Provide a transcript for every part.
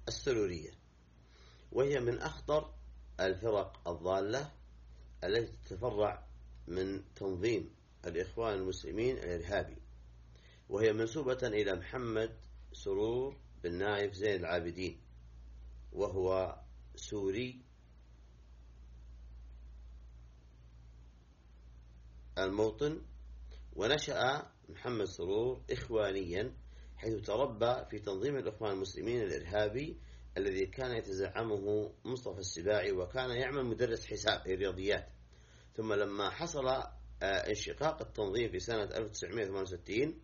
السرورية، وهي من أخطر الفرق الضالة التي تتفرع من تنظيم الإخوان المسلمين الإرهابي، وهي منسوبة إلى محمد سرور بن نايف زين العابدين، وهو سوري الموطن. ونشأ محمد سرور إخوانيا، حيث تربى في تنظيم الإخوان المسلمين الإرهابي الذي كان يتزعمه مصطفى السباعي، وكان يعمل مدرس حساب رياضيات. ثم لما حصل انشقاق التنظيم في سنة 1968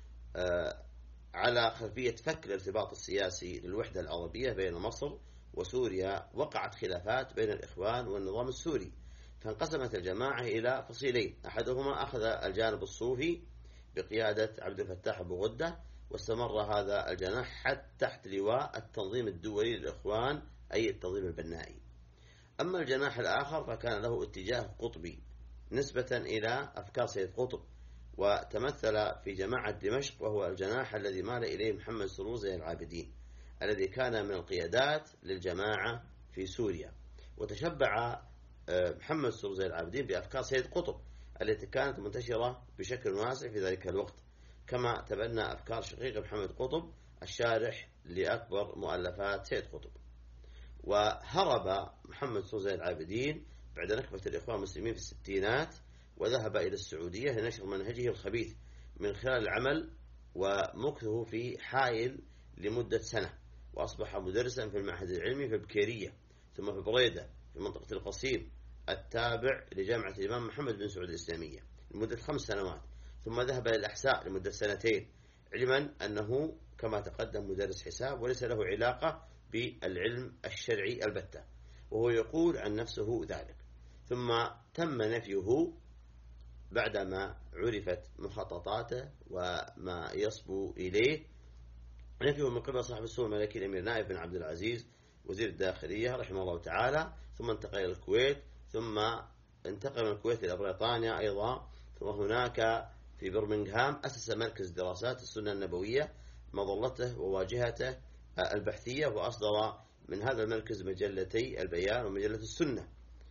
على خلفية فك الارتباط السياسي للوحدة العربية بين مصر وسوريا، وقعت خلافات بين الإخوان والنظام السوري، فانقسمت الجماعة إلى فصيلين. أحدهما أخذ الجانب الصوفي بقيادة عبد الفتاح أبو غدة، واستمر هذا الجناح حتى تحت لواء التنظيم الدولي للإخوان، أي التنظيم البنائي. أما الجناح الآخر فكان له اتجاه قطبي نسبة إلى أفكار سيد قطب، وتمثل في جماعة دمشق، وهو الجناح الذي مال إليه محمد سرور زين العابدين، الذي كان من القيادات للجماعة في سوريا. وتشبع محمد سرور زين العابدين بأفكار سيد قطب التي كانت منتشرة بشكل واسع في ذلك الوقت، كما تبنى أفكار شقيق محمد قطب الشارح لأكبر مؤلفات سيد قطب. وهرب محمد سرور زين العابدين بعد نكبة الإخوان المسلمين في الستينات، وذهب إلى السعودية لنشر منهجه الخبيث من خلال العمل ومكثه في حائل لمدة سنة، وأصبح مدرسا في المعهد العلمي في البكيرية، ثم في بريدة في منطقة القصيم التابع لجامعة الإمام محمد بن سعود الإسلامية لمدة 5 سنوات، ثم ذهب إلى الأحساء لمدة 2 سنين، علما أنه كما تقدم مدرس حساب وليس له علاقة بالعلم الشرعي البتة، وهو يقول عن نفسه ذلك. ثم تم نفيه بعدما عرفت مخططاته وما يصبو إليه، نفيه من قبل صاحب السمو الملكي الأمير نايف بن عبد العزيز وزير الداخلية رحمه الله تعالى، ثم انتقل إلى الكويت، ثم انتقل من الكويت إلى بريطانيا أيضا، ثم هناك في برمنغهام أسس مركز دراسات السنة النبوية مظلته وواجهته البحثية، وأصدر من هذا المركز مجلتي البيان ومجلة السنة،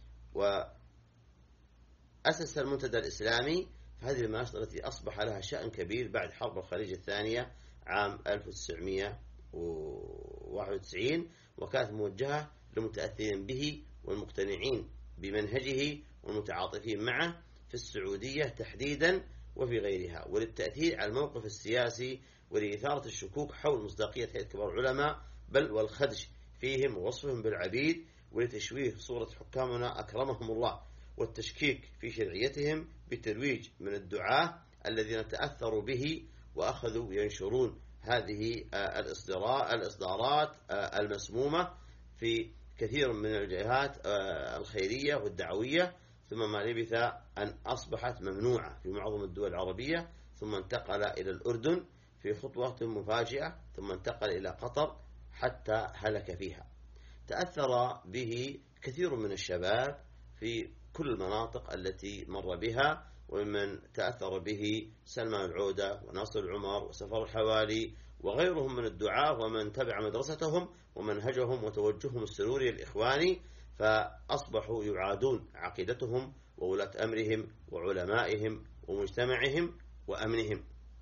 وأسس المنتدى الإسلامي. فهذه المناشط التي أصبح لها شأن كبير بعد حرب الخليج الثانية عام 1991، وكانت موجهة للمتأثرين به والمقتنعين بمنهجه والمتعاطفين معه في السعودية تحديدا وفي غيرها، وللتأثير على الموقف السياسي ولإثارة الشكوك حول مصداقية هيئة كبار العلماء، بل والخدش فيهم ووصفهم بالعبيد، ولتشويه صورة حكامنا أكرمهم الله، والتشكيك في شرعيتهم بترويج من الدعاة الذين تأثروا به وأخذوا ينشرون هذه الإصدارات المسمومة في كثير من الجهات الخيرية والدعوية، ثم ما لبث أن أصبحت ممنوعة في معظم الدول العربية، ثم انتقل إلى الأردن في خطوة مفاجئة، ثم انتقل إلى قطر حتى هلك فيها. تأثر به كثير من الشباب في كل المناطق التي مر بها، ومن تأثر به سلمان العودة وناصر العمر وسفر الحوالي وغيرهم من الدعاة، ومن تبع مدرستهم ومنهجهم وتوجههم السروري الإخواني، فأصبحوا يعادون عقيدتهم وولاة أمرهم وعلمائهم ومجتمعهم وأمنهم.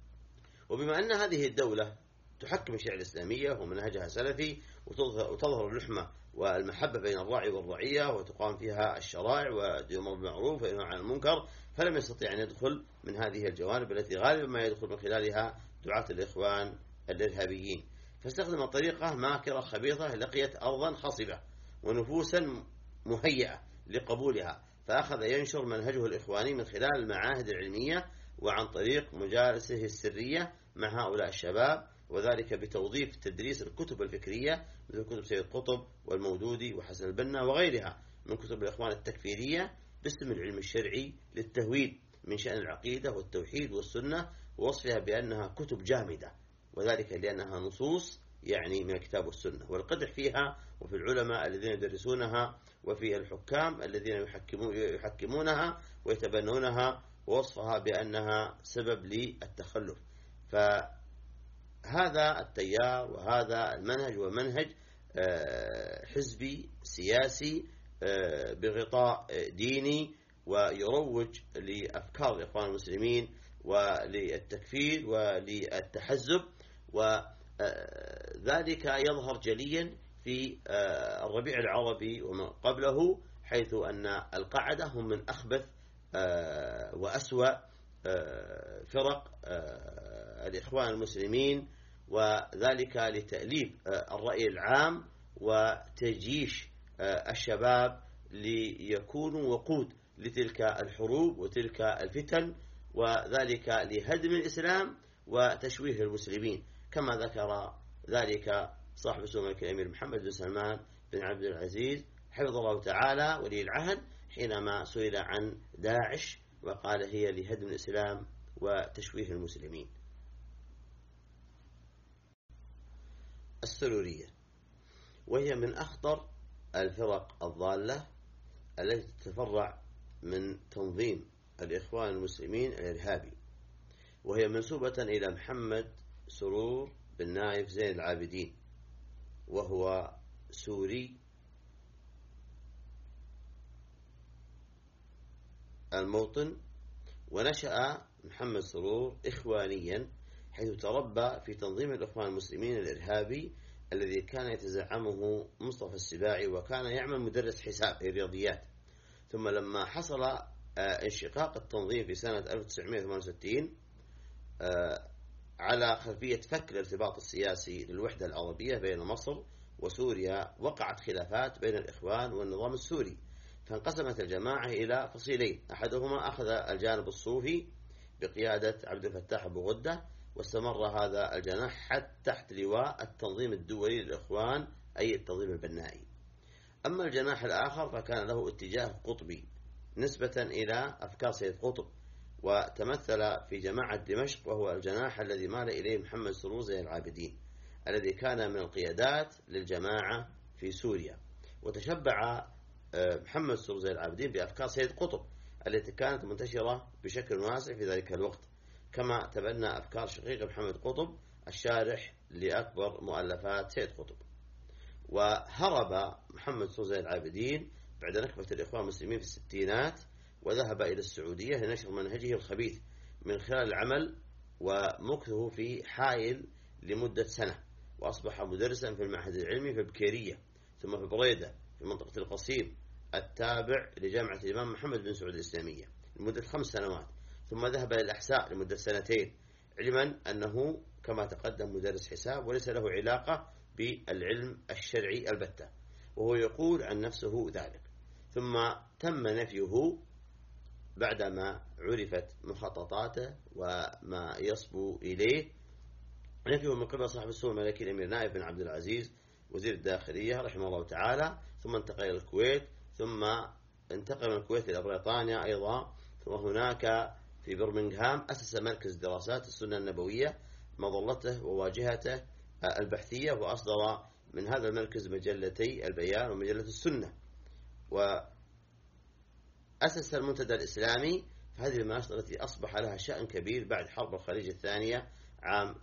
وبما أن هذه الدولة تحكم الشريعة الإسلامية ومنهجها سلفي، وتظهر اللحمة والمحبة بين الراعي والرعية، وتقام فيها الشرائع ويؤمر بالمعروف وينهى عن المنكر، فلم يستطيع أن يدخل من هذه الجوانب التي غالبا ما يدخل من خلالها دعاة الإخوان الإرهابيين، فاستخدم طريقة ماكرة خبيثة لقيت أرضا خصبة ونفوسا مهيئة لقبولها، فأخذ ينشر منهجه الإخواني من خلال المعاهد العلمية وعن طريق مجالسه السرية مع هؤلاء الشباب، وذلك بتوظيف تدريس الكتب الفكرية مثل كتب سيد قطب والمودودي وحسن البنا وغيرها من كتب الإخوان التكفيرية باسم العلم الشرعي للتهويد من شأن العقيدة والتوحيد والسنة، ووصفها بأنها كتب جامدة، وذلك لأنها نصوص يعني من الكتاب والسنة، والقدح فيها وفي العلماء الذين يدرسونها وفي الحكام الذين يحكمونها ويتبنونها، ووصفها بأنها سبب للتخلف. فهذا التيار وهذا المنهج ومنهج حزبي سياسي بغطاء ديني، ويروج لأفكار الإخوان المسلمين وللتكفير وللتحزب، وذلك يظهر جليا في الربيع العربي ومن قبله، حيث أن القاعدة هم من أخبث وأسوأ فرق الإخوان المسلمين، وذلك لتأليف الرأي العام وتجيش الشباب ليكونوا وقود لتلك الحروب وتلك الفتن، وذلك لهدم الإسلام وتشويه المسلمين، كما ذكر ذلك صاحب السمو الملك الأمير محمد بن سلمان بن عبد العزيز حفظه الله تعالى ولي العهد، حينما سئل عن داعش وقال هي لهدم الإسلام وتشويه المسلمين. السرورية، وهي من أخطر الفرق الضالة التي تتفرع من تنظيم الإخوان المسلمين الإرهابي، وهي منسوبة إلى محمد سرور بن نايف زين العابدين، وهو سوري الموطن. ونشأ محمد سرور إخوانيا، حيث تربى في تنظيم الإخوان المسلمين الإرهابي الذي كان يتزعمه مصطفى السباعي، وكان يعمل مدرس حساب الرياضيات. ثم لما حصل انشقاق التنظيم في سنة 1968 على خلفية فك الارتباط السياسي للوحدة العربية بين مصر وسوريا، وقعت خلافات بين الإخوان والنظام السوري، فانقسمت الجماعة إلى فصيلين، أحدهما أخذ الجانب الصوفي بقيادة عبد الفتاح أبو غدة، واستمر هذا الجناح حتى تحت لواء التنظيم الدولي للإخوان، أي التنظيم البنائي. أما الجناح الآخر فكان له اتجاه قطبي نسبة إلى أفكار سيد قطب، وتمثل في جماعة دمشق، وهو الجناح الذي مال إليه محمد سرور زين العابدين الذي كان من القيادات للجماعة في سوريا. وتشبع محمد سرور زين العابدين بأفكار سيد قطب التي كانت منتشرة بشكل واسع في ذلك الوقت، كما تبنى أفكار شقيق محمد قطب الشارح لأكبر مؤلفات سيد قطب. وهرب محمد سرور زين العابدين بعد نكبة الإخوان المسلمين في الستينات، وذهب إلى السعودية لنشر منهجه الخبيث من خلال العمل ومكثه في حائل لمدة سنة، وأصبح مدرسا في المعهد العلمي في البكيرية، ثم في بريدة في منطقة القصيم التابع لجامعة الإمام محمد بن سعود الإسلامية لمدة 5 سنوات، ثم ذهب إلى الأحساء لمدة 2 سنين، علما أنه كما تقدم مدرس حساب وليس له علاقة بالعلم الشرعي البتة، وهو يقول عن نفسه ذلك. ثم تم نفيه بعدما عرفت مخططاته وما يصبو إليه، نفيه من قبل صاحب السمو الملكي الأمير نايف بن عبد العزيز وزير الداخلية رحمه الله تعالى، ثم انتقل إلى الكويت، ثم انتقل من الكويت إلى بريطانيا أيضا، ثم هناك في برمنغهام أسس مركز دراسات السنة النبوية مظلته وواجهته البحثية، وأصدر من هذا المركز مجلتي البيان ومجلة السنة، وأسس المنتدى الإسلامي. فهذه المناشط التي أصبح لها شأن كبير بعد حرب الخليج الثانية عام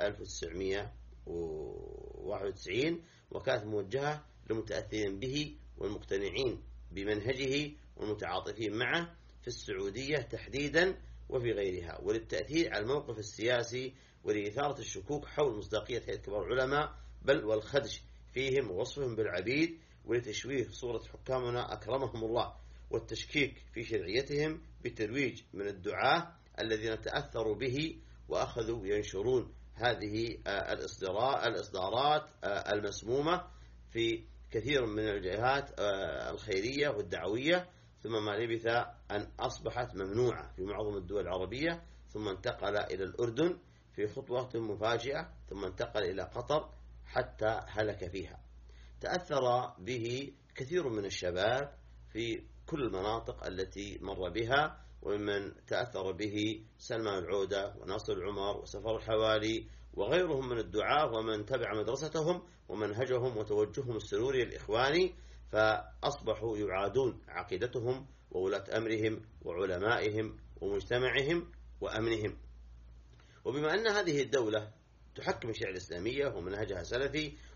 1991، وكانت موجهة للمتأثرين به والمقتنعين بمنهجه والمتعاطفين معه في السعودية تحديدا وفي غيرها، وللتأثير على الموقف السياسي ولإثارة الشكوك حول مصداقية هيئة كبار العلماء، بل والخدش فيهم ووصفهم بالعبيد، ولتشويه صورة حكامنا أكرمهم الله، والتشكيك في شرعيتهم بترويج من الدعاة الذين تأثروا به وأخذوا ينشرون هذه الإصدارات المسمومة في كثير من الجهات الخيرية والدعوية، ثم ما لبث أن أصبحت ممنوعة في معظم الدول العربية، ثم انتقل إلى الأردن في خطوة مفاجئة، ثم انتقل إلى قطر حتى هلك فيها. تأثر به كثير من الشباب في كل المناطق التي مر بها، ومن تأثر به سلمان العودة وناصر العمر وسفر الحوالي وغيرهم من الدعاة، ومن تبع مدرستهم ومنهجهم وتوجههم السروري الإخواني، فأصبحوا يعادون عقيدتهم وولاة أمرهم وعلمائهم ومجتمعهم وأمنهم. وبما أن هذه الدولة تحكم الشريعة الإسلامية ومنهجها سلفي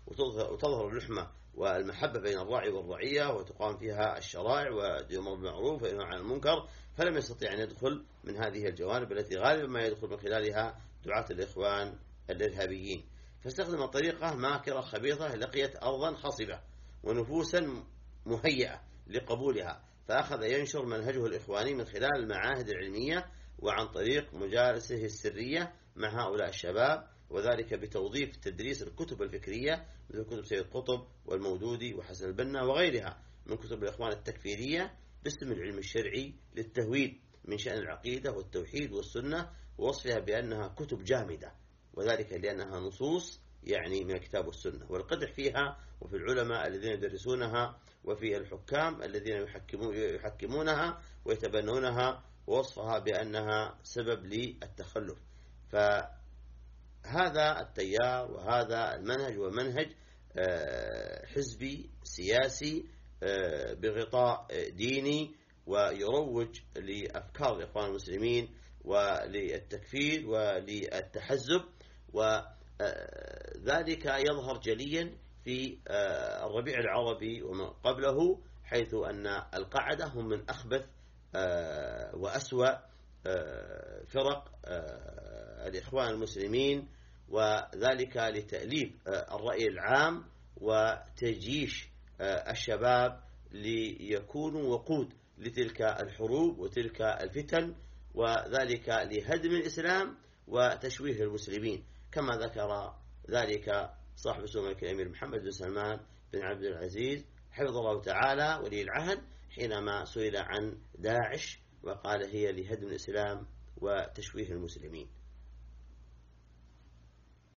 وتظهر اللحمة والمحبة بين الراعي والرعية، وتقام فيها الشرائع ويؤمر بالمعروف وينهى عن المنكر، فلم يستطيع أن يدخل من هذه الجوانب التي غالبا ما يدخل من خلالها دعاة الإخوان الإرهابيين. فاستخدم طريقة ماكرة خبيثة لقيت أرضا خصبة ونفوسا مهيئة لقبولها، فأخذ ينشر منهجه الإخواني من خلال المعاهد العلمية وعن طريق مجالسه السرية مع هؤلاء الشباب، وذلك بتوظيف تدريس الكتب الفكرية مثل كتب سيد قطب والمودودي وحسن البنا وغيرها من كتب الإخوان التكفيرية باسم العلم الشرعي للتهويد من شأن العقيدة والتوحيد والسنة، ووصفها بأنها كتب جامدة، وذلك لأنها نصوص يعني من الكتاب والسنة، والقدح فيها وفي العلماء الذين يدرسونها وفي الحكام الذين يحكمونها ويتبنونها، ووصفها بأنها سبب للتخلف. فهذا التيار وهذا المنهج هو منهج حزبي سياسي بغطاء ديني، ويروج لأفكار الإخوان المسلمين وللتكفير وللتحزب، وذلك يظهر جليا في الربيع العربي ومن قبله، حيث أن القاعدة هم من أخبث وأسوأ فرق الإخوان المسلمين، وذلك لتأليف الرأي العام وتجيش الشباب ليكونوا وقود لتلك الحروب وتلك الفتن، وذلك لهدم الإسلام وتشويه المسلمين، كما ذكر ذلك صاحب سمو الأمير محمد بن سلمان بن عبد العزيز حفظه الله تعالى ولي العهد حينما سئل عن داعش وقال هي لهدم الإسلام وتشويه المسلمين.